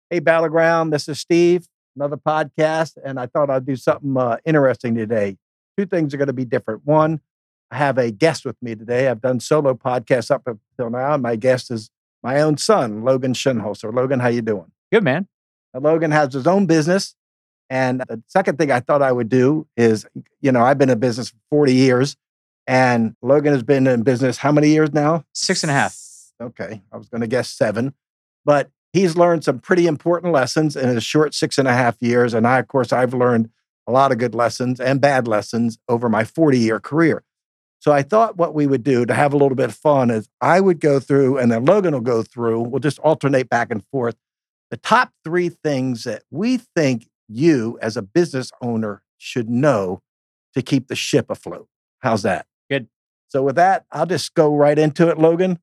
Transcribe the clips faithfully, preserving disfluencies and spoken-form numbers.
Hey, Battleground, this is Steve, another podcast, and I thought I'd do something uh, interesting today. Two things are going to be different. One, I have a guest with me today. I've done solo podcasts up until now, and my guest is my own son, Logan Schinholzer. Logan, how you doing? Good, man. Now, Logan has his own business, and the second thing I thought I would do is, you know, I've been in business for forty years, and Logan has been in business how many years now? Six and a half. Okay, I was going to guess seven, but he's learned some pretty important lessons in his short six and a half years. And I, of course, I've learned a lot of good lessons and bad lessons over my forty year career. So I thought what we would do to have a little bit of fun is I would go through and then Logan will go through, we'll just alternate back and forth, the top three things that we think you as a business owner should know to keep the ship afloat. How's that? Good. So with that, I'll just go right into it, Logan.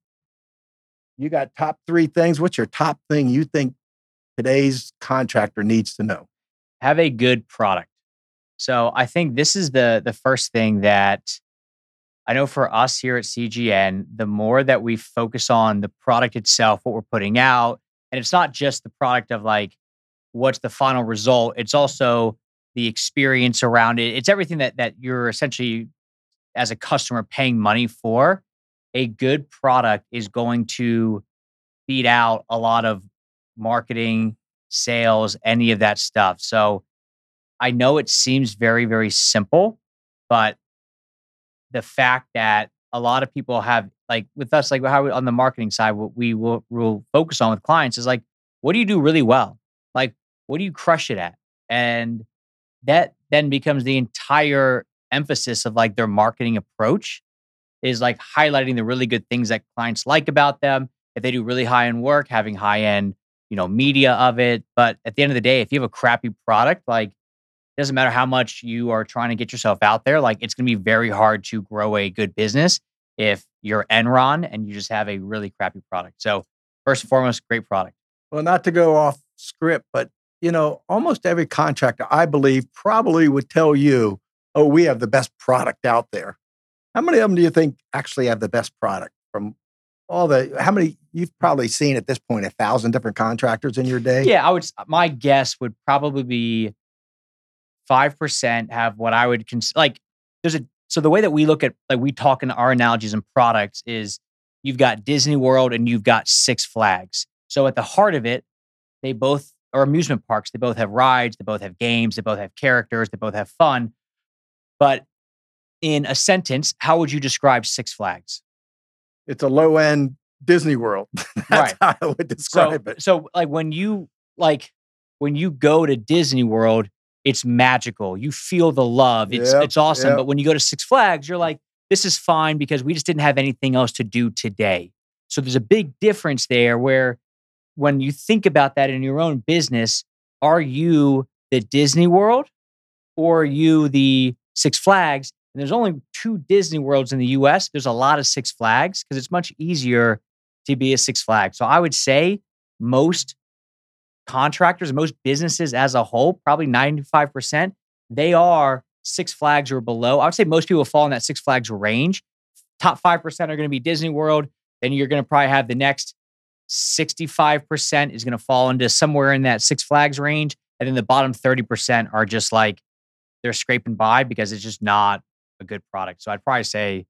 You got top three things. What's your top thing you think today's contractor needs to know? Have a good product. So I think this is the the first thing that I know for us here at C G N, the more that we focus on the product itself, what we're putting out, and it's not just the product of like, what's the final result? It's also the experience around it. It's everything that that you're essentially, as a customer, paying money for. A good product is going to beat out a lot of marketing, sales, any of that stuff. So I know it seems very, very simple, but the fact that a lot of people have, like with us, like how we, on the marketing side, what we will, will focus on with clients is like, what do you do really well? Like, what do you crush it at? And that then becomes the entire emphasis of like their marketing approach, is like highlighting the really good things that clients like about them. If they do really high-end work, having high-end, you know, media of it. But at the end of the day, if you have a crappy product, like it doesn't matter how much you are trying to get yourself out there, like it's going to be very hard to grow a good business if you're Enron and you just have a really crappy product. So first and foremost, great product. Well, not to go off script, but you know, almost every contractor, I believe, probably would tell you, oh, we have the best product out there. How many of them do you think actually have the best product from all the, how many, you've probably seen at this point, a thousand different contractors in your day? Yeah, I would, my guess would probably be five percent have what I would consider, like there's a, so the way that we look at, like we talk in our analogies and products is you've got Disney World and you've got Six Flags. So at the heart of it, they both are amusement parks. They both have rides, they both have games, they both have characters, they both have fun. But in a sentence, how would you describe Six Flags? It's a low end Disney World. That's right. how I would describe so, it. So like when you like when you go to Disney World, it's magical. You feel the love. It's Yep, it's awesome. yep. But when you go to Six Flags, you're like, this is fine because we just didn't have anything else to do today. So there's a big difference there where when you think about that in your own business, are you the Disney World or are you the Six Flags? And there's only two Disney Worlds in the U S. There's a lot of Six Flags because it's much easier to be a Six Flags. So I would say most contractors, most businesses as a whole, probably ninety-five percent, they are Six Flags or below. I would say most people fall in that Six Flags range. Top five percent are going to be Disney World. Then you're going to probably have the next sixty-five percent is going to fall into somewhere in that Six Flags range. And then the bottom thirty percent are just like, they're scraping by because it's just not a good product. So I'd probably say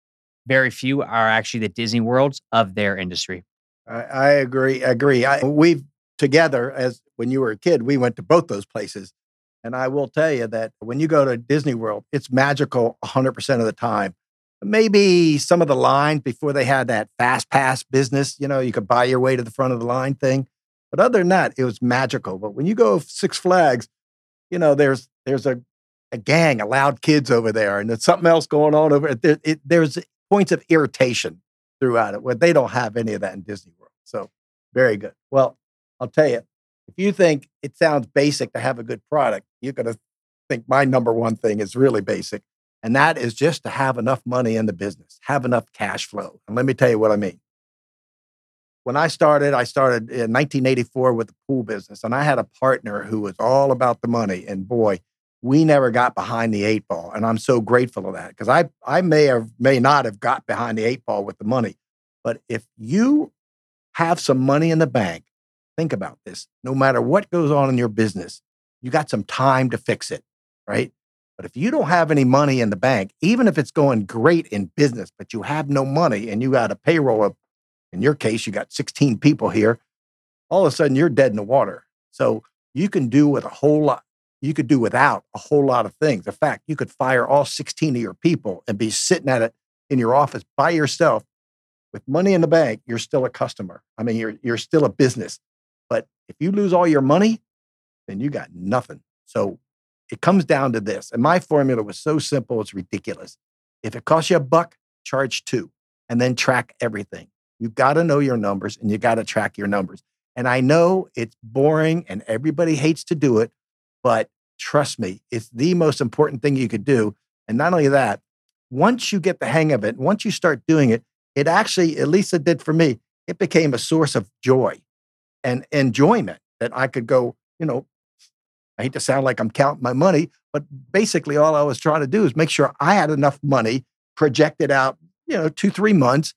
very few are actually the Disney Worlds of their industry. I, I agree. Agree. I, we've together, as when you were a kid, we went to both those places. And I will tell you that when you go to Disney World, it's magical one hundred percent of the time. Maybe some of the lines before they had that fast pass business, you know, you could buy your way to the front of the line thing. But other than that, it was magical. But when you go Six Flags, you know, there's there's a a gang of loud kids over there, and there's something else going on over there. It, there's points of irritation throughout it where they don't have any of that in Disney World. So very good. Well, I'll tell you, if you think it sounds basic to have a good product, you're going to think my number one thing is really basic. And that is just to have enough money in the business, have enough cash flow. And let me tell you what I mean. When I started, I started in nineteen eighty-four with the pool business, and I had a partner who was all about the money. And boy, we never got behind the eight ball. And I'm so grateful of that because I, I may or may not have got behind the eight ball with the money. But if you have some money in the bank think about this. No matter what goes on in your business, you got some time to fix it, right? But if you don't have any money in the bank, even if it's going great in business, but you have no money and you got a payroll of, in your case, you got sixteen people here, all of a sudden you're dead in the water. So you can do with a whole lot, you could do without a whole lot of things. In fact, you could fire all sixteen of your people and be sitting at it in your office by yourself with money in the bank. You're still a customer. I mean, you're, you're still a business. But if you lose all your money, then you got nothing. So it comes down to this. And my formula was so simple, it's ridiculous. If it costs you a buck, charge two, and then track everything. You've got to know your numbers and you got to track your numbers. And I know it's boring and everybody hates to do it, but trust me, it's the most important thing you could do. And not only that, once you get the hang of it, once you start doing it, it actually, at least it did for me, it became a source of joy and enjoyment that I could go, you know, I hate to sound like I'm counting my money, but basically all I was trying to do is make sure I had enough money projected out, you know, two, three months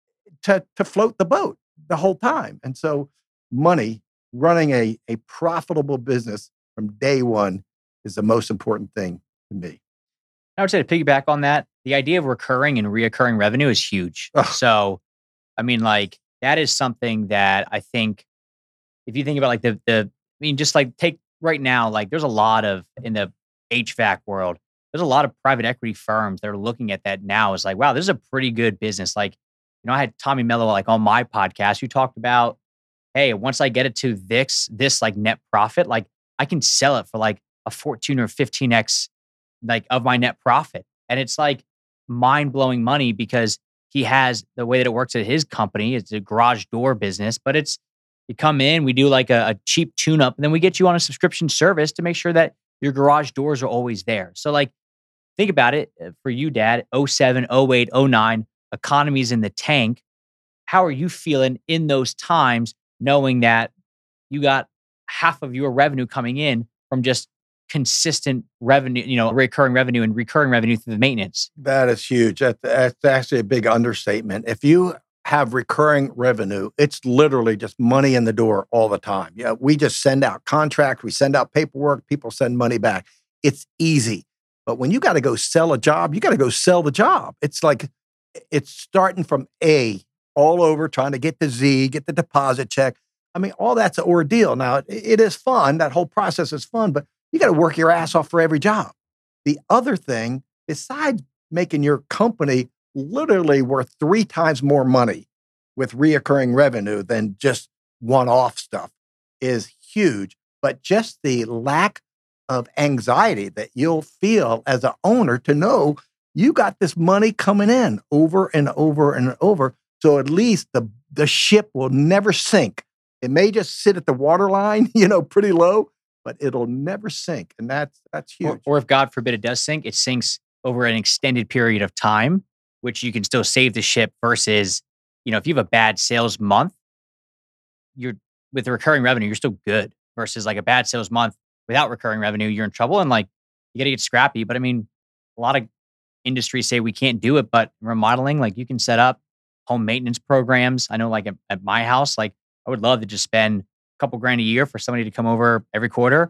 to, to float the boat the whole time. And so money, running a, a profitable business from day one is the most important thing to me. I would say to piggyback on that, the idea of recurring and reoccurring revenue is huge. Ugh. So, I mean, like that is something that I think if you think about like the, the, I mean, just like take right now, like there's a lot of in the H V A C world, there's a lot of private equity firms that are looking at that now. It's like, wow, this is a pretty good business. Like, you know, I had Tommy Mello like on my podcast who talked about, hey, once I get it to this, this like net profit, like I can sell it for like a fourteen or fifteen X like of my net profit. And it's like mind blowing money because he has the way that it works at his company. It's a garage door business, but it's, you come in, we do like a, a cheap tune up, and then we get you on a subscription service to make sure that your garage doors are always there. So like, think about it for you, Dad, oh seven, oh eight, oh nine, economy's in the tank. How are you feeling in those times knowing that you got half of your revenue coming in from just consistent revenue, you know, recurring revenue and recurring revenue through the maintenance? That is huge. That, that's actually a big understatement. If you have recurring revenue, it's literally just money in the door all the time. Yeah, we just send out contracts, we send out paperwork, people send money back. It's easy. But when you got to go sell a job, you got to go sell the job. It's like, it's starting from A all over, trying to get to Z, get the deposit check. I mean, all that's an ordeal. Now, it, it is fun. That whole process is fun, but you got to work your ass off for every job. The other thing, besides making your company literally worth three times more money with reoccurring revenue than just one-off stuff, is huge. But just the lack of anxiety that you'll feel as an owner to know you got this money coming in over and over and over. So at least the, the ship will never sink. It may just sit at the waterline, you know, pretty low, but it'll never sink. And that's, that's huge. Or, or if God forbid it does sink, it sinks over an extended period of time, which you can still save the ship versus, you know, if you have a bad sales month, you're with the recurring revenue, you're still good versus like a bad sales month without recurring revenue, you're in trouble. And like, you got to get scrappy. But I mean, a lot of industries say we can't do it, but remodeling, like you can set up home maintenance programs. I know like at, at my house, like I would love to just spend a couple grand a year for somebody to come over every quarter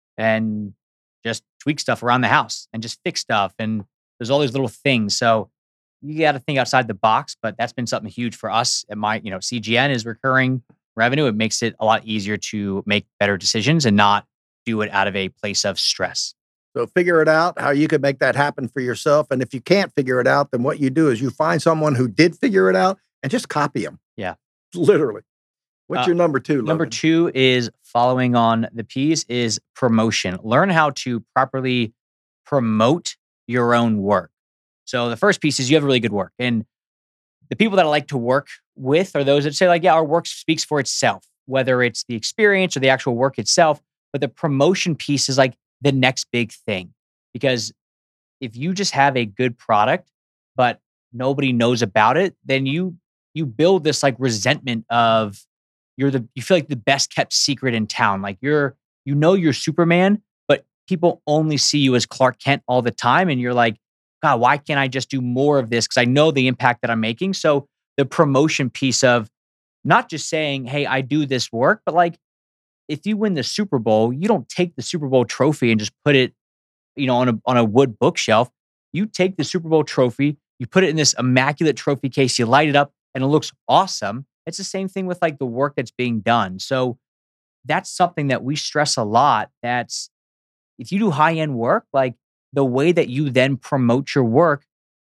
and just tweak stuff around the house and just fix stuff. And there's all these little things. So you got to think outside the box, but that's been something huge for us at my, you know, C G N is recurring revenue. It makes it a lot easier to make better decisions and not do it out of a place of stress. So figure it out how you could make that happen for yourself. And if you can't figure it out, then what you do is you find someone who did figure it out and just copy them. Yeah. Literally. What's Uh, your number two, Logan? Number two is following on the P's is promotion. Learn how to properly promote your own work. So the first piece is you have really good work. And the people that I like to work with are those that say like, yeah, our work speaks for itself, whether it's the experience or the actual work itself. But the promotion piece is like the next big thing. Because if you just have a good product, but nobody knows about it, then you you build this like resentment of you're the you feel like the best kept secret in town. Like you're you know you're Superman, but people only see you as Clark Kent all the time. And you're like, God, why can't I just do more of this? Because I know the impact that I'm making. So the promotion piece of not just saying, hey, I do this work, but like if you win the Super Bowl, you don't take the Super Bowl trophy and just put it, you know, on a on a wood bookshelf. You take the Super Bowl trophy, you put it in this immaculate trophy case, you light it up, and it looks awesome. It's the same thing with like the work that's being done. So that's something that we stress a lot. That's if you do high end work, like the way that you then promote your work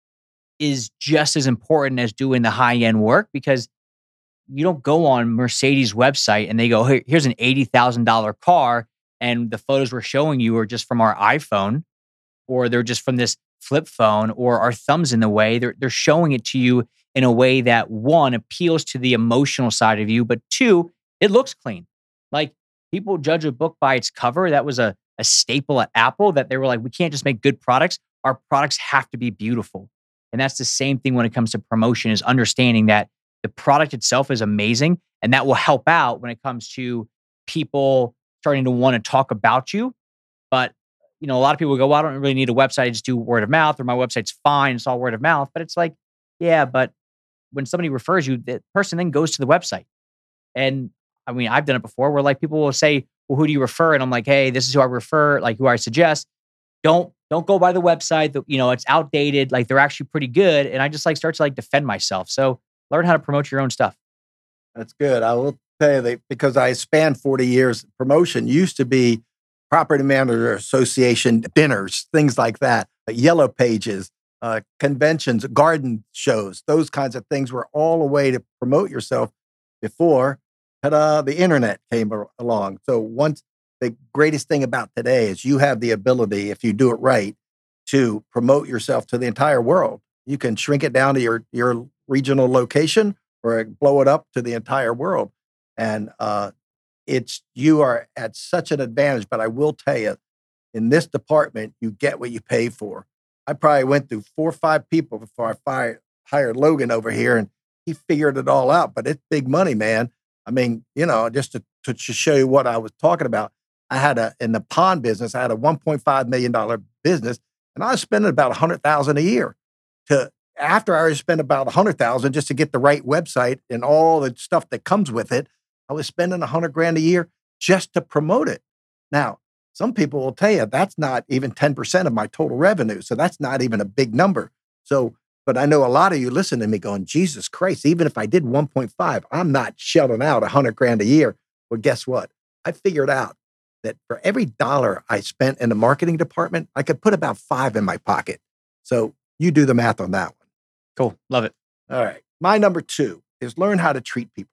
is just as important as doing the high end work because you don't go on Mercedes website and they go, "Hey, here's an eighty thousand dollars car and the photos we're showing you are just from our iPhone or they're just from this flip phone or our thumbs in the way." They're they're showing it to you in a way that one appeals to the emotional side of you, but two, it looks clean. Like people judge a book by its cover. That was a, a staple at Apple that they were like, we can't just make good products. Our products have to be beautiful. And that's the same thing when it comes to promotion is understanding that the product itself is amazing. And that will help out when it comes to people starting to want to talk about you. But, you know, a lot of people go, well, I don't really need a website. I just do word of mouth or my website's fine. It's all word of mouth. But it's like, yeah, but when somebody refers you, the person then goes to the website. And I mean, I've done it before where like people will say, well, who do you refer? And I'm like, hey, this is who I refer, like who I suggest. Don't don't go by the website. The, you know, it's outdated. Like they're actually pretty good. And I just like start to like defend myself. So learn how to promote your own stuff. That's good. I will tell you that because I spanned forty years, promotion used to be property manager association dinners, things like that, uh, yellow pages, uh, conventions, garden shows, those kinds of things were all a way to promote yourself before ta-da, the internet came ar- along. So once the greatest thing about today is you have the ability, if you do it right, to promote yourself to the entire world. You can shrink it down to your, your regional location or blow it up to the entire world. And uh, it's you are at such an advantage. But I will tell you, in this department, you get what you pay for. I probably went through four or five people before I fired, hired Logan over here, and he figured it all out. But it's big money, man. I mean, you know, just to, to, to show you what I was talking about, I had a, in the pond business, I had a one point five million dollars business, and I was spending about one hundred thousand dollars a year to, after I spent about one hundred thousand dollars just to get the right website and all the stuff that comes with it. I was spending one hundred grand a year just to promote it. Now, some people will tell you that's not even ten percent of my total revenue. So that's not even a big number. So, but I know a lot of you listen to me going, Jesus Christ, even if I did one point five, I'm not shelling out one hundred grand a year. Well, guess what? I figured out that for every dollar I spent in the marketing department, I could put about five in my pocket. So you do the math on that one. Cool. Love it. All right. My number two is learn how to treat people.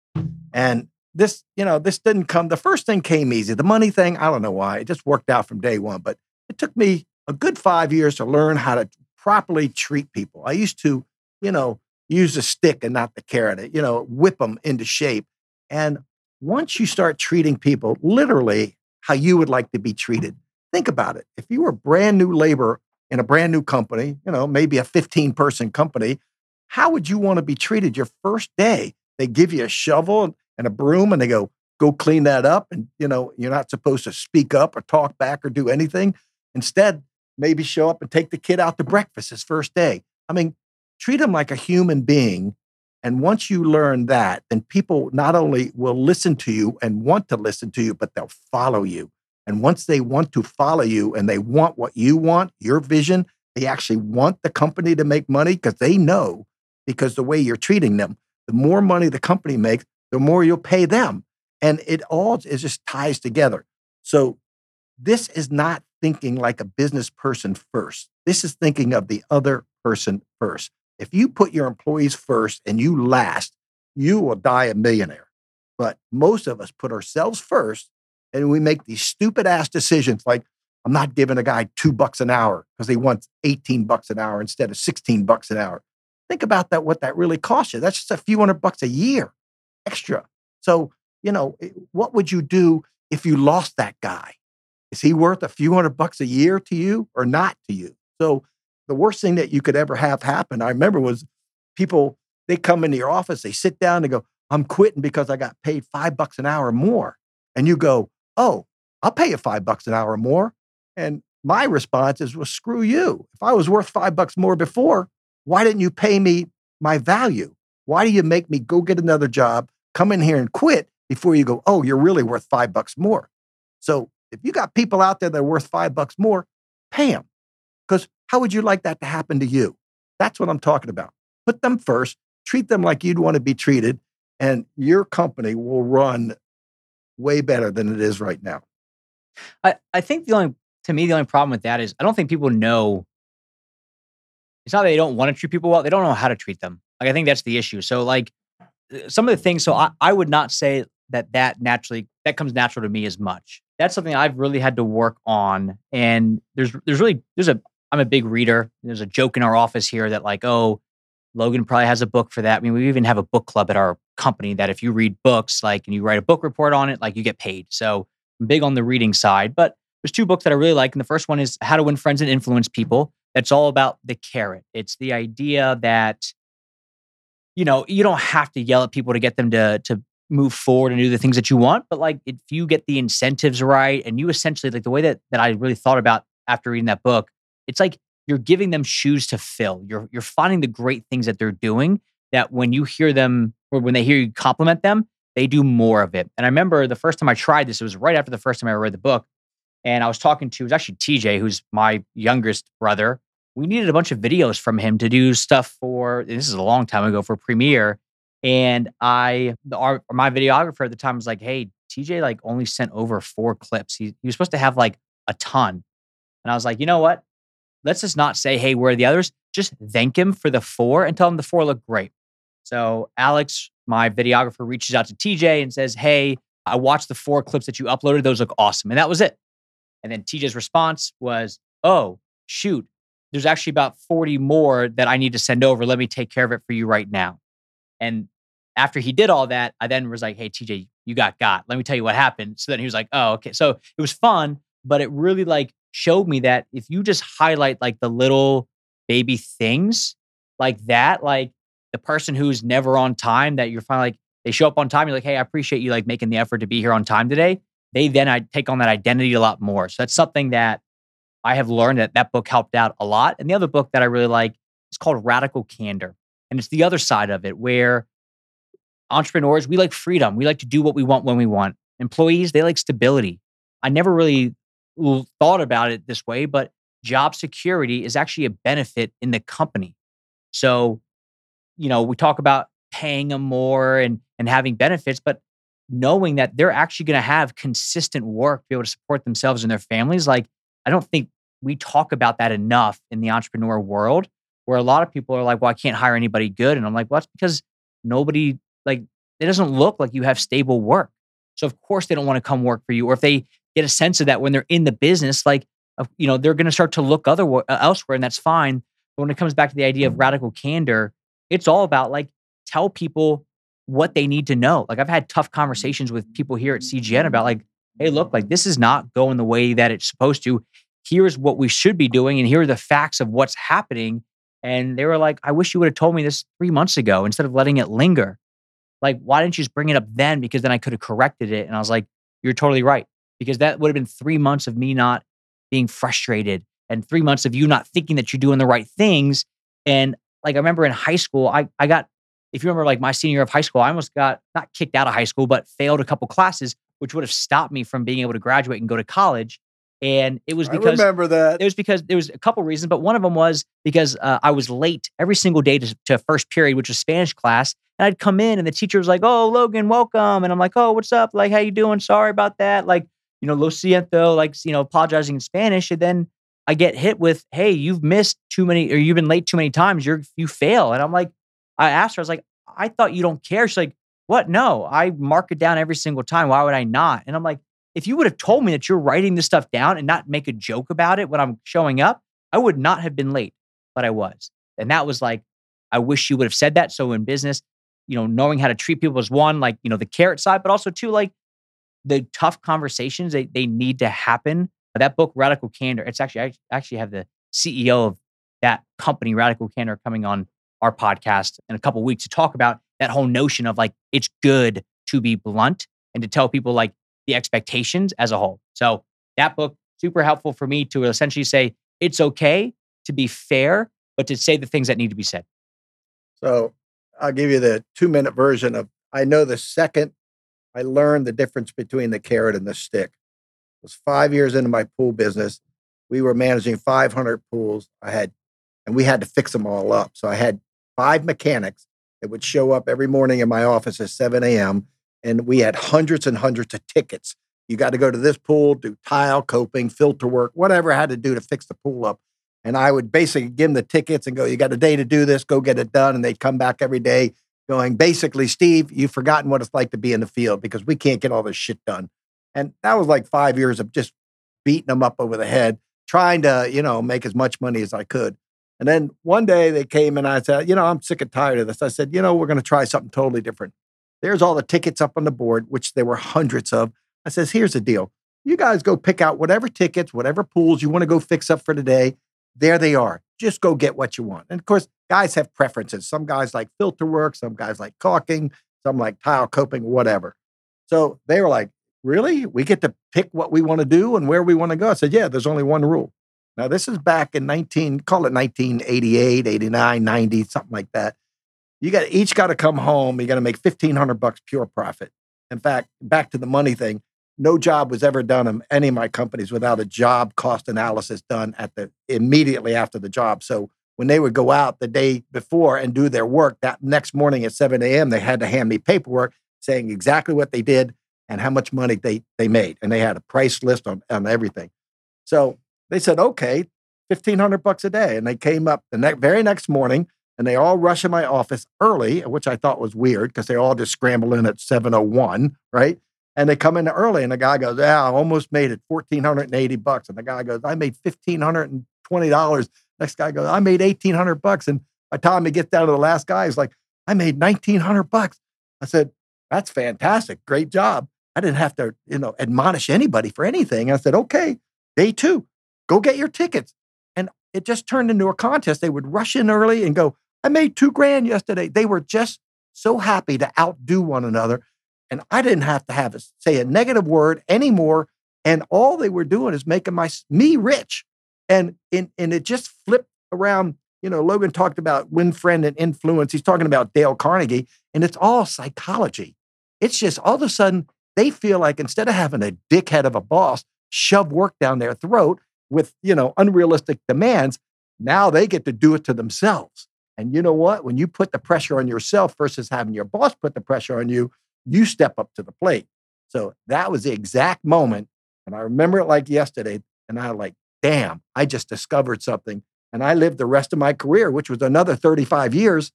And this, you know, this didn't come, the first thing came easy. The money thing, I don't know why. It just worked out from day one. But it took me a good five years to learn how to properly treat people. I used to, you know, use a stick and not the carrot, you know, whip them into shape. And once you start treating people literally how you would like to be treated, think about it. If you were brand new labor in a brand new company, you know, maybe a fifteen person company, how would you want to be treated your first day? They give you a shovel and a broom and they go, go clean that up. And, you know, you're not supposed to speak up or talk back or do anything. Instead, maybe show up and take the kid out to breakfast his first day. I mean, treat him like a human being. And once you learn that, then people not only will listen to you and want to listen to you, but they'll follow you. And once they want to follow you and they want what you want, your vision, they actually want the company to make money because they know, because the way you're treating them, the more money the company makes, the more you'll pay them. And it all is just ties together. So this is not thinking like a business person first. This is thinking of the other person first. If you put your employees first and you last, you will die a millionaire. But most of us put ourselves first and we make these stupid ass decisions like, I'm not giving a guy two bucks an hour because he wants eighteen bucks an hour instead of sixteen bucks an hour. Think about that, what that really costs you. That's just a few hundred bucks a year extra. So, you know, what would you do if you lost that guy? Is he worth a few hundred bucks a year to you or not to you? So the worst thing that you could ever have happen, I remember, was people, they come into your office, they sit down and go, I'm quitting because I got paid five bucks an hour more. And you go, oh, I'll pay you five bucks an hour more. And my response is, well, screw you. If I was worth five bucks more before, why didn't you pay me my value? Why do you make me go get another job, come in here and quit before you go, oh, you're really worth five bucks more? So if you got people out there that are worth five bucks more, pay them. Because how would you like that to happen to you? That's what I'm talking about. Put them first, treat them like you'd want to be treated, and your company will run way better than it is right now. I, I think the only, to me, the only problem with that is I don't think people know. It's not that they don't want to treat people well. They don't know how to treat them. Like, I think that's the issue. So like uh, some of the things, so I, I would not say that that naturally, that comes natural to me as much. That's something I've really had to work on. And there's, there's really, there's a, I'm a big reader. There's a joke in our office here that like, oh, Logan probably has a book for that. I mean, we even have a book club at our company that if you read books, like, and you write a book report on it, like you get paid. So I'm big on the reading side, but there's two books that I really like. And the first one is How to Win Friends and Influence People. That's all about the carrot. It's the idea that, you know, you don't have to yell at people to get them to, to move forward and do the things that you want. But like, if you get the incentives right, and you essentially, like the way that, that I really thought about after reading that book, it's like you're giving them shoes to fill. You're, you're finding the great things that they're doing that when you hear them or when they hear you compliment them, they do more of it. And I remember the first time I tried this, it was right after the first time I read the book. And I was talking to, it was actually T J, who's my youngest brother. We needed a bunch of videos from him to do stuff for, this is a long time ago, for Premiere. And I, the, our, my videographer at the time was like, hey, T J like only sent over four clips. He, he was supposed to have like a ton. And I was like, you know what? Let's just not say, hey, where are the others? Just thank him for the four and tell him the four look great. So Alex, my videographer, reaches out to T J and says, hey, I watched the four clips that you uploaded. Those look awesome. And that was it. And then T J's response was, oh, shoot, there's actually about forty more that I need to send over. Let me take care of it for you right now. And after he did all that, I then was like, hey, T J, you got got. Let me tell you what happened. So then he was like, oh, okay. So it was fun, but it really like showed me that if you just highlight like the little baby things like that, like the person who's never on time, that you're finally like, they show up on time. You're like, hey, I appreciate you like making the effort to be here on time today. They then I take on that identity a lot more. So that's something that I have learned that that book helped out a lot. And the other book that I really like is called Radical Candor. And it's the other side of it where entrepreneurs, we like freedom. We like to do what we want when we want. Employees, they like stability. I never really thought about it this way, but job security is actually a benefit in the company. So, you know, we talk about paying them more and, and having benefits, but knowing that they're actually going to have consistent work to be able to support themselves and their families. Like, I don't think we talk about that enough in the entrepreneur world, where a lot of people are like, well, I can't hire anybody good. And I'm like, well, that's because nobody, like, it doesn't look like you have stable work. So of course they don't want to come work for you. Or if they get a sense of that when they're in the business, like, you know, they're going to start to look other uh, elsewhere, and that's fine. But when it comes back to the idea of radical candor, it's all about like, tell people what they need to know. Like, I've had tough conversations with people here at C G N about like, hey, look, like this is not going the way that it's supposed to. Here's what we should be doing. And here are the facts of what's happening. And they were like, I wish you would have told me this three months ago instead of letting it linger. Like, why didn't you just bring it up then? Because then I could have corrected it. And I was like, you're totally right. Because that would have been three months of me not being frustrated and three months of you not thinking that you're doing the right things. And like, I remember in high school, I, I got, if you remember like my senior year of high school, I almost got not kicked out of high school, but failed a couple classes, which would have stopped me from being able to graduate and go to college. And it was because I remember that. It was because there was a couple reasons, but one of them was because uh, I was late every single day to, to first period, which was Spanish class. And I'd come in and the teacher was like, oh, Logan, welcome. And I'm like, oh, what's up? Like, how you doing? Sorry about that. Like, you know, lo siento, like, you know, apologizing in Spanish. And then I get hit with, hey, you've missed too many, or you've been late too many times. You're, you fail. And I'm like, I asked her, I was like, I thought you don't care. She's like, what? No, I mark it down every single time. Why would I not? And I'm like, if you would have told me that you're writing this stuff down and not make a joke about it when I'm showing up, I would not have been late, but I was. And that was like, I wish you would have said that. So in business, you know, knowing how to treat people is one, like, you know, the carrot side, but also two, like the tough conversations, they, they need to happen. That book, Radical Candor, it's actually, I actually have the C E O of that company, Radical Candor, coming on our podcast in a couple of weeks to talk about that whole notion of like, it's good to be blunt and to tell people like the expectations as a whole. So that book, super helpful for me to essentially say, it's okay to be fair, but to say the things that need to be said. So I'll give you the two minute version of, I know the second I learned the difference between the carrot and the stick. It was five years into my pool business. We were managing five hundred pools. I had, and we had to fix them all up. So I had five mechanics that would show up every morning in my office at seven a.m. And we had hundreds and hundreds of tickets. You got to go to this pool, do tile, coping, filter work, whatever I had to do to fix the pool up. And I would basically give them the tickets and go, you got a day to do this, go get it done. And they'd come back every day going, basically, Steve, you've forgotten what it's like to be in the field because we can't get all this shit done. And that was like five years of just beating them up over the head, trying to, you know, make as much money as I could. And then one day they came and I said, you know, I'm sick and tired of this. I said, you know, we're going to try something totally different. There's all the tickets up on the board, which there were hundreds of. I says, here's the deal. You guys go pick out whatever tickets, whatever pools you want to go fix up for today. There they are. Just go get what you want. And of course, guys have preferences. Some guys like filter work, some guys like caulking, some like tile coping, whatever. So they were like, really? We get to pick what we want to do and where we want to go? I said, yeah, there's only one rule. Now, this is back in nineteen, call it nineteen eighty-eight, eighty-nine, ninety, something like that. You got each got to come home. You got to make fifteen hundred bucks pure profit. In fact, back to the money thing, no job was ever done in any of my companies without a job cost analysis done at the immediately after the job. So when they would go out the day before and do their work, that next morning at seven a.m., they had to hand me paperwork saying exactly what they did and how much money they they made. And they had a price list on, on everything. So they said, okay, fifteen hundred bucks a day. And they came up the ne- very next morning and they all rush in my office early, which I thought was weird because they all just scramble in at seven oh one, right? And they come in early and the guy goes, yeah, I almost made it fourteen eighty bucks. And the guy goes, I made fifteen twenty dollars. Next guy goes, I made eighteen hundred bucks. And by the time he gets down to the last guy, he's like, I made nineteen hundred bucks. I said, that's fantastic. Great job. I didn't have to, you know, admonish anybody for anything. I said, okay, day two, go get your tickets. And it just turned into a contest. They would rush in early and go, I made two grand yesterday. They were just so happy to outdo one another. And I didn't have to have a, say a negative word anymore. And all they were doing is making my me rich. And, and, and it just flipped around. You know, Logan talked about win friend and influence. He's talking about Dale Carnegie. And it's all psychology. It's just all of a sudden, they feel like instead of having a dickhead of a boss shove work down their throat with, you know, unrealistic demands, now they get to do it to themselves. And you know what? When you put the pressure on yourself versus having your boss put the pressure on you, you step up to the plate. So that was the exact moment. And I remember it like yesterday. And I was like, damn, I just discovered something. And I lived the rest of my career, which was another thirty-five years,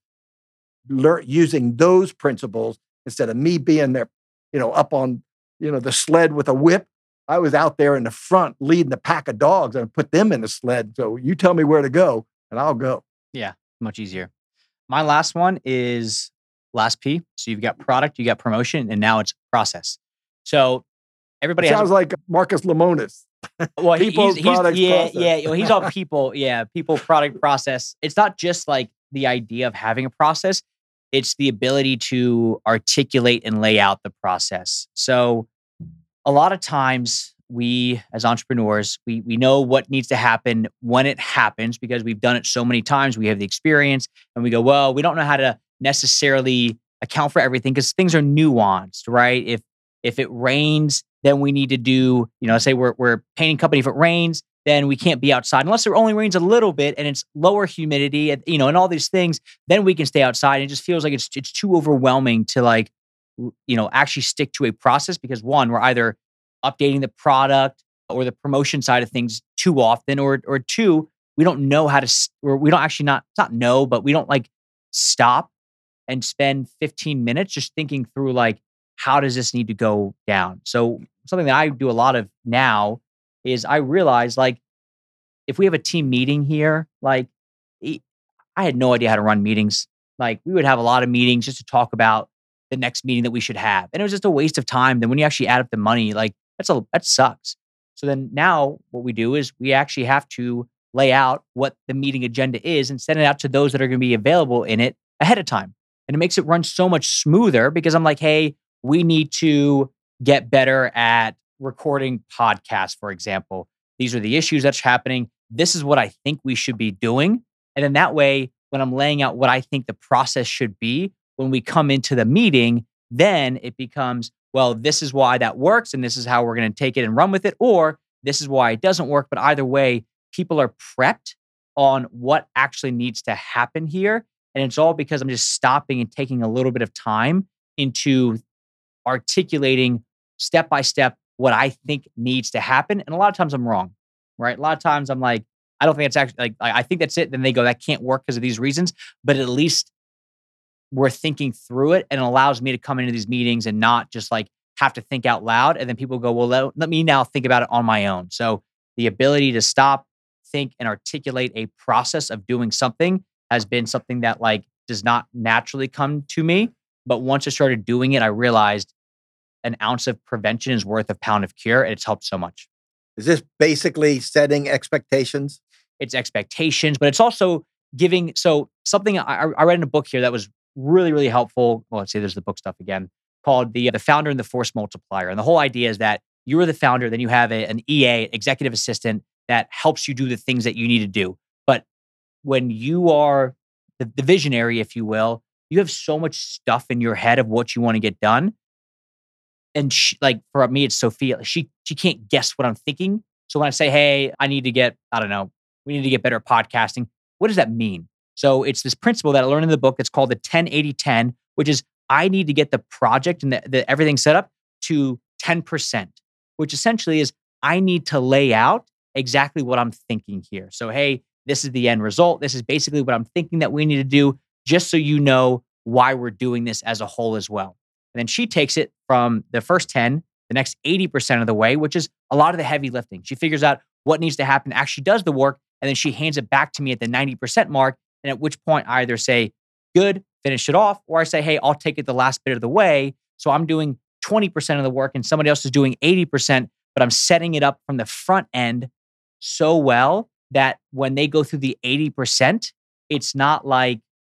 lear- using those principles instead of me being there, you know, up on, you know, the sled with a whip. I was out there in the front leading the pack of dogs and put them in the sled. So you tell me where to go and I'll go. Yeah, much easier. My last one is last P. So you've got product, you got promotion, and now it's process. So everybody it has sounds a, like Marcus Lemonis. well, he, people, he's, he's products, yeah, process. yeah, well, he's all people, yeah, people, product, process. It's not just like the idea of having a process. It's the ability to articulate and lay out the process. So a lot of times we, as entrepreneurs, we we know what needs to happen when it happens because we've done it so many times. We have the experience and we go, well, we don't know how to necessarily account for everything because things are nuanced, right? If if it rains, then we need to do, you know, say we're we're a painting company. If it rains, then we can't be outside unless it only rains a little bit and it's lower humidity and, you know, and all these things, then we can stay outside. And it just feels like it's it's too overwhelming to like, you know, actually stick to a process because one, we're either updating the product or the promotion side of things too often, or or two, we don't know how to, or we don't actually not, not know, but we don't like stop and spend fifteen minutes just thinking through like, how does this need to go down? So something that I do a lot of now is I realize like, if we have a team meeting here, like I had no idea how to run meetings. Like we would have a lot of meetings just to talk about the next meeting that we should have. And it was just a waste of time. Then when you actually add up the money, like that's a, that sucks. So then now what we do is we actually have to lay out what the meeting agenda is and send it out to those that are going to be available in it ahead of time. And it makes it run so much smoother because I'm like, hey, we need to get better at recording podcasts, for example. These are the issues that's happening. This is what I think we should be doing. And then that way when I'm laying out what I think the process should be, when we come into the meeting, then it becomes, well, this is why that works and this is how we're going to take it and run with it, or this is why it doesn't work. But either way, people are prepped on what actually needs to happen here. And it's all because I'm just stopping and taking a little bit of time into articulating step by step what I think needs to happen. And a lot of times I'm wrong, right? A lot of times I'm like, I don't think it's actually like, I I think that's it. Then they go, that can't work because of these reasons. But at least we're thinking through it, and it allows me to come into these meetings and not just like have to think out loud. And then people go, well, let, let me now think about it on my own. So the ability to stop, think, and articulate a process of doing something has been something that like does not naturally come to me. But once I started doing it, I realized an ounce of prevention is worth a pound of cure. And it's helped so much. Is this basically setting expectations? It's expectations, but it's also giving. So something I, I read in a book here that was really, really helpful. Well, let's say there's the book stuff again, called the, the Founder and the Force Multiplier. And the whole idea is that you are the founder, then you have a, an E A, executive assistant, that helps you do the things that you need to do. But when you are the, the visionary, if you will, you have so much stuff in your head of what you want to get done. And she, like for me, it's Sophia. She she can't guess what I'm thinking. So when I say, hey, I need to get, I don't know, we need to get better at podcasting, what does that mean? So it's this principle that I learned in the book. It's called the ten eighty ten, which is I need to get the project and the, the everything set up to ten percent, which essentially is I need to lay out exactly what I'm thinking here. So, hey, this is the end result. This is basically what I'm thinking that we need to do, just so you know why we're doing this as a whole as well. And then she takes it from the first ten, the next eighty percent of the way, which is a lot of the heavy lifting. She figures out what needs to happen, actually does the work, and then she hands it back to me at the ninety percent mark. And at which point I either say, good, finish it off, or I say, hey, I'll take it the last bit of the way. So I'm doing twenty percent of the work and somebody else is doing eighty percent, but I'm setting it up from the front end so well that when they go through the eighty percent, it's not like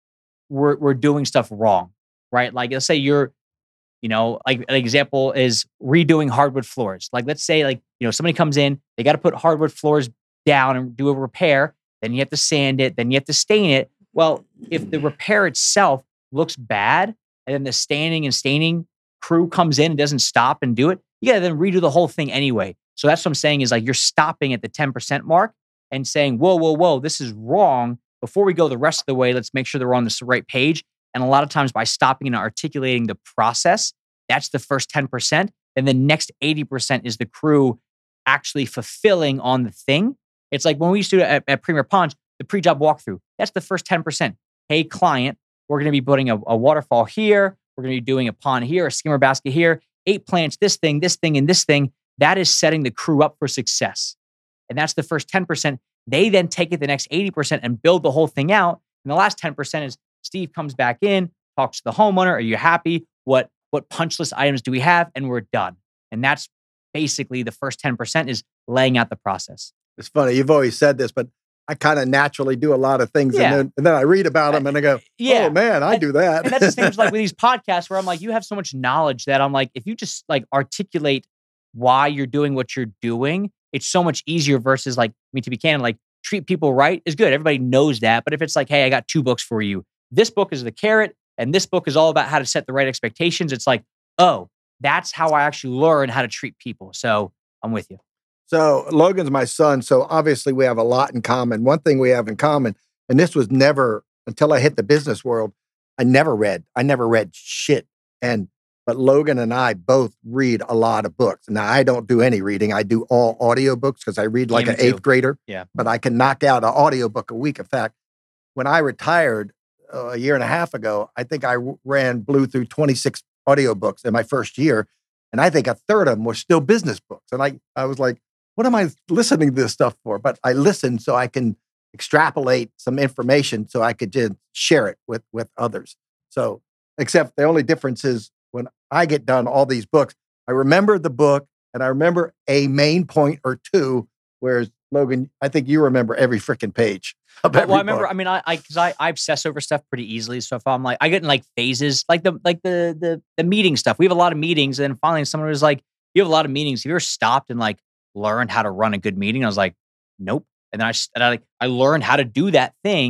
we're we're doing stuff wrong, right? Like let's say you're, you know, like an example is redoing hardwood floors. Like let's say like, you know, somebody comes in, they got to put hardwood floors down and do a repair. Then you have to sand it, then you have to stain it. Well, if the repair itself looks bad and then the staining and staining crew comes in and doesn't stop and do it, you got to then redo the whole thing anyway. So that's what I'm saying is like you're stopping at the ten percent mark and saying, whoa, whoa, whoa, this is wrong. Before we go the rest of the way, let's make sure that we're on the right page. And a lot of times by stopping and articulating the process, that's the first ten percent. And the next eighty percent is the crew actually fulfilling on the thing. It's like when we used to do at, at Premier Ponds, the pre-job walkthrough, that's the first ten percent. Hey, client, we're going to be putting a, a waterfall here. We're going to be doing a pond here, a skimmer basket here, eight plants, this thing, this thing, and this thing. That is setting the crew up for success. And that's the first ten percent. They then take it the next eighty percent and build the whole thing out. And the last ten percent is Steve comes back in, talks to the homeowner. Are you happy? What, what punch list items do we have? And we're done. And that's basically the first ten percent is laying out the process. It's funny. You've always said this, but I kind of naturally do a lot of things. Yeah. And, then, and then I read about them and I go, yeah. oh man, I and, do that. And that's the same as like with these podcasts where I'm like, you have so much knowledge that I'm like, if you just like articulate why you're doing what you're doing, it's so much easier versus like, I mean, to be candid, like treat people right is good. Everybody knows that. But if it's like, hey, I got two books for you. This book is the carrot and this book is all about how to set the right expectations. It's like, oh, that's how I actually learn how to treat people. So I'm with you. So Logan's my son. So obviously we have a lot in common. One thing we have in common, and this was never, until I hit the business world, I never read. I never read shit. And, but Logan and I both read a lot of books. Now I don't do any reading. I do all audiobooks because I read like Me an too. eighth grader. Yeah. But I can knock out an audiobook a week. In fact, when I retired uh, a year and a half ago, I think I w- ran, blew through twenty-six audiobooks in my first year. And I think a third of them were still business books. And I, I was like, what am I listening to this stuff for? But I listen so I can extrapolate some information so I could just share it with, with others. So, except the only difference is when I get done all these books, I remember the book and I remember a main point or two, whereas Logan, I think you remember every freaking page. Of every well, I remember, book. I mean, I, I, cause I, I obsess over stuff pretty easily. So if I'm like, I get in like phases, like the, like the, the, the meeting stuff. We have a lot of meetings. And then finally someone was like, you have a lot of meetings. Have you ever stopped and like learned how to run a good meeting? I was like, nope. And then I, and I like, I learned how to do that thing.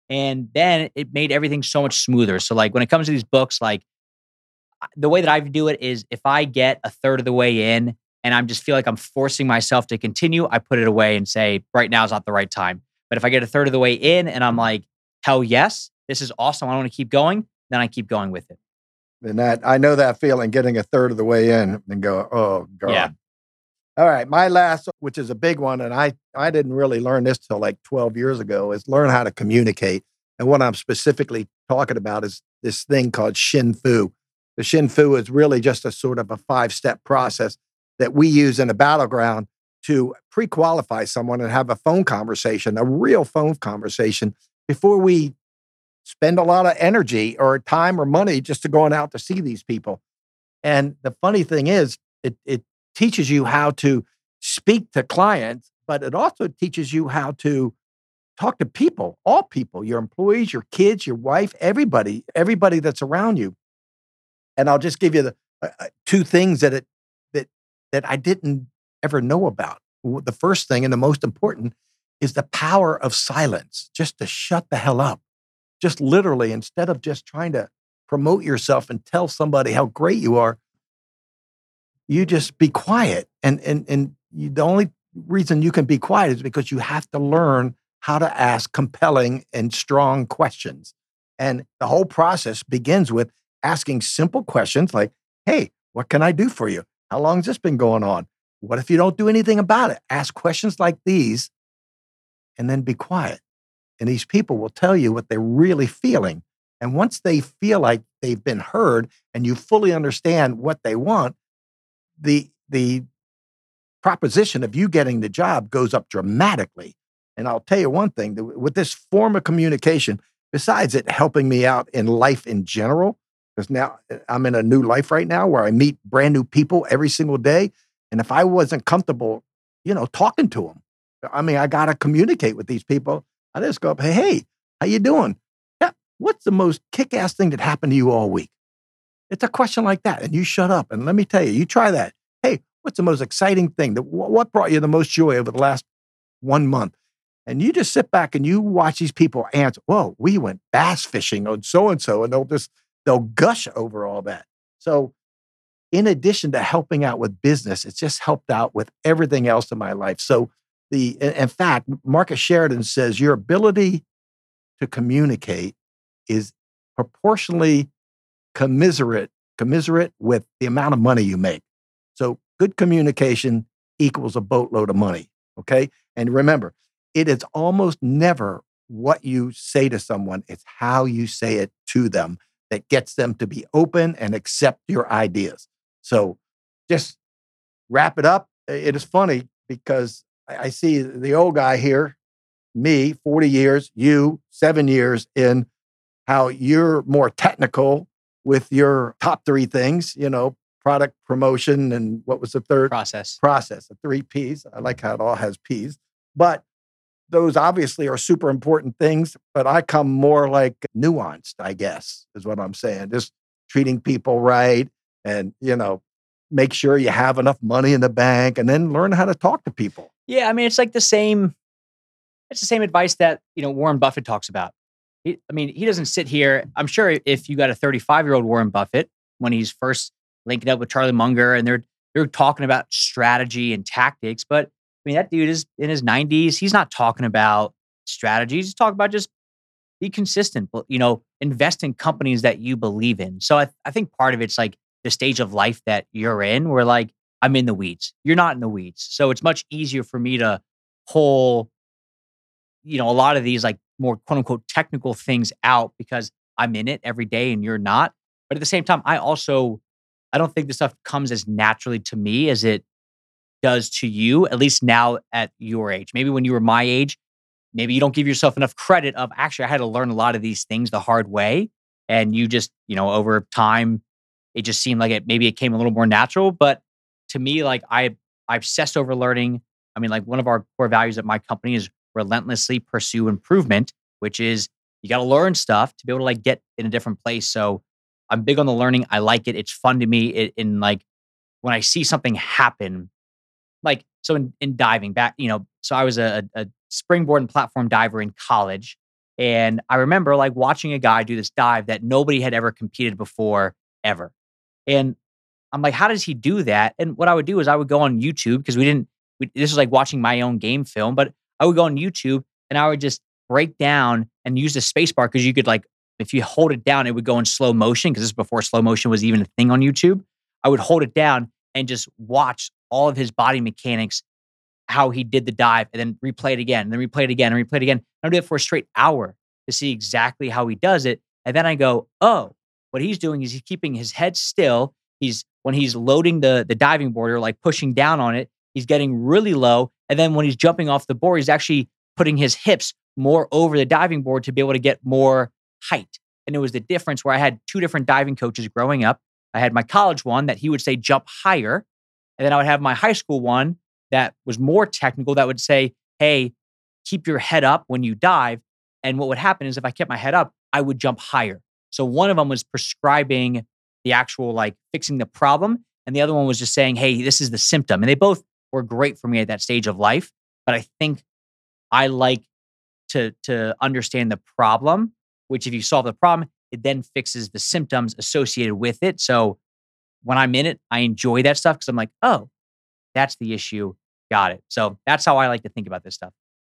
And then it made everything so much smoother. So like when it comes to these books, like the way that I do it is if I get a third of the way in and I'm just feel like I'm forcing myself to continue, I put it away and say, right now is not the right time. But if I get a third of the way in and I'm like, hell yes, this is awesome, I want to keep going, then I keep going with it. And that I know that feeling, getting a third of the way in and go, oh God. Yeah. All right. My last, which is a big one, and I, I didn't really learn this till like twelve years ago, is learn how to communicate. And what I'm specifically talking about is this thing called Shin Fu. The Shin Fu is really just a sort of a five-step process that we use in a battleground to pre-qualify someone and have a phone conversation, a real phone conversation, before we spend a lot of energy or time or money just to going out to see these people. And the funny thing is, it, it teaches you how to speak to clients, but it also teaches you how to talk to people, all people, your employees, your kids, your wife, everybody, everybody that's around you. And I'll just give you the uh, uh, two things that it that that I didn't ever know about. The first thing and the most important is the power of silence, just to shut the hell up. Just literally, instead of just trying to promote yourself and tell somebody how great you are, you just be quiet. And and and you, the only reason you can be quiet is because you have to learn how to ask compelling and strong questions. And the whole process begins with asking simple questions like, hey, what can I do for you? How long has this been going on? What if you don't do anything about it? Ask questions like these and then be quiet. And these people will tell you what they're really feeling. And once they feel like they've been heard and you fully understand what they want, the, the proposition of you getting the job goes up dramatically. And I'll tell you one thing, with this form of communication, besides it helping me out in life in general, because now I'm in a new life right now where I meet brand new people every single day. And if I wasn't comfortable, you know, talking to them, I mean, I got to communicate with these people. I just go up, hey, hey, how you doing? Yeah, what's the most kick-ass thing that happened to you all week? It's a question like that. And you shut up. And let me tell you, you try that. Hey, what's the most exciting thing? That what brought you the most joy over the last one month? And you just sit back and you watch these people answer, whoa, we went bass fishing on so-and-so, and they'll just, they'll gush over all that. So in addition to helping out with business, it's just helped out with everything else in my life. So the, in fact, Marcus Sheridan says your ability to communicate is proportionally commiserate, commiserate with the amount of money you make. So good communication equals a boatload of money. Okay. And remember, it is almost never what you say to someone, it's how you say it to them that gets them to be open and accept your ideas. So just wrap it up. It is funny because I see the old guy here, me, forty years, you, seven years in, how you're more technical with your top three things, you know, product, promotion, and what was the third? Process. Process, the three P's. I like how it all has P's. But those obviously are super important things, but I come more like nuanced, I guess, is what I'm saying. Just treating people right and, you know, make sure you have enough money in the bank and then learn how to talk to people. Yeah, I mean, it's like the same, it's the same advice that, you know, Warren Buffett talks about. He, I mean, he doesn't sit here. I'm sure if you got a thirty-five-year-old Warren Buffett, when he's first linking up with Charlie Munger and they're they're talking about strategy and tactics, but I mean, that dude is in his nineties. He's not talking about strategies. He's talking about just be consistent, you know, invest in companies that you believe in. So I, I think part of it's like the stage of life that you're in where like, I'm in the weeds. You're not in the weeds. So it's much easier for me to pull, you know, a lot of these like more quote unquote technical things out because I'm in it every day and you're not. But at the same time, I also, I don't think this stuff comes as naturally to me as it does to you, at least now at your age. Maybe when you were my age, maybe you don't give yourself enough credit of actually I had to learn a lot of these things the hard way. And you just, you know, over time, it just seemed like it, maybe it came a little more natural. But to me, like I, I obsessed over learning. I mean, like one of our core values at my company is relentlessly pursue improvement, which is you got to learn stuff to be able to like get in a different place. So I'm big on the learning. I like it. It's fun to me. It, in like when I see something happen, like, so in, in diving back, you know, so I was a, a springboard and platform diver in college. And I remember like watching a guy do this dive that nobody had ever competed before, ever. And I'm like, how does he do that? And what I would do is I would go on YouTube because we didn't, we, this was like watching my own game film, but I would go on YouTube and I would just break down and use the space bar because you could like, if you hold it down, it would go in slow motion because this is before slow motion was even a thing on YouTube. I would hold it down and just watch all of his body mechanics, how he did the dive, and then replay it again, and then replay it again, and replay it again. I do it for a straight hour to see exactly how he does it. And then I go, oh, what he's doing is he's keeping his head still. He's when he's loading the, the diving board or like pushing down on it, he's getting really low. And then when he's jumping off the board, he's actually putting his hips more over the diving board to be able to get more height. And it was the difference where I had two different diving coaches growing up. I had my college one that he would say jump higher. And then I would have my high school one that was more technical that would say, hey, keep your head up when you dive. And what would happen is if I kept my head up, I would jump higher. So one of them was prescribing the actual like fixing the problem. And the other one was just saying, hey, this is the symptom. And they both were great for me at that stage of life. But I think I like to, to understand the problem, which if you solve the problem, it then fixes the symptoms associated with it. So when I'm in it, I enjoy that stuff because I'm like, oh, that's the issue. Got it. So that's how I like to think about this stuff.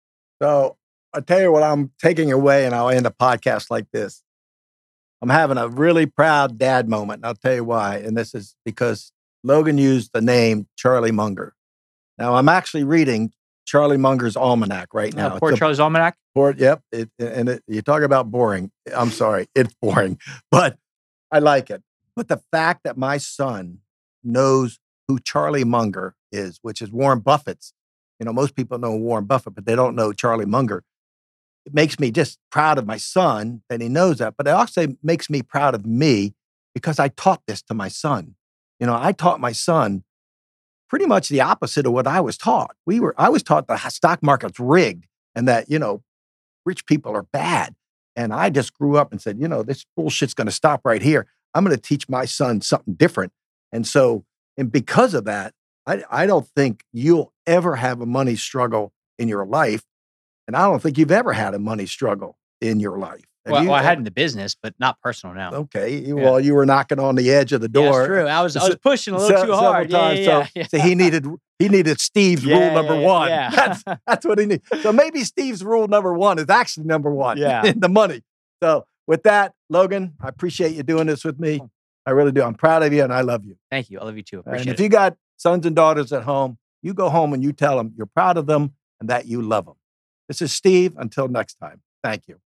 So I'll tell you what I'm taking away, and I'll end a podcast like this. I'm having a really proud dad moment, and I'll tell you why. And this is because Logan used the name Charlie Munger. Now, I'm actually reading Charlie Munger's Almanac right now. Uh, poor Charlie's Almanac? Poor, yep. It, and it, you talk about boring. I'm sorry. It's boring, but I like it. But the fact that my son knows who Charlie Munger is, which is Warren Buffett's, you know, most people know Warren Buffett, but they don't know Charlie Munger. It makes me just proud of my son that he knows that, but it also makes me proud of me because I taught this to my son. You know, I taught my son pretty much the opposite of what I was taught. We were, I was taught the stock market's rigged and that, you know, rich people are bad. And I just grew up and said, you know, this bullshit's going to stop right here. I'm going to teach my son something different. And so, and because of that, I, I don't think you'll ever have a money struggle in your life. And I don't think you've ever had a money struggle in your life. Well, you, well, I had in the business, but not personal now. Okay. Yeah. Well, you were knocking on the edge of the door. Yeah, that's true. I was, I was pushing a little se- too hard. Yeah, Times, yeah, so, yeah, yeah. so he needed he needed Steve's Yeah, rule number yeah, one. yeah. That's that's what he needed. So maybe Steve's rule number one is actually number one. Yeah. In the money. So with that, Logan, I appreciate you doing this with me. I really do. I'm proud of you and I love you. Thank you. I love you too. Appreciate And if it. you got sons and daughters at home, you go home and you tell them you're proud of them and that you love them. This is Steve. Until next time. Thank you.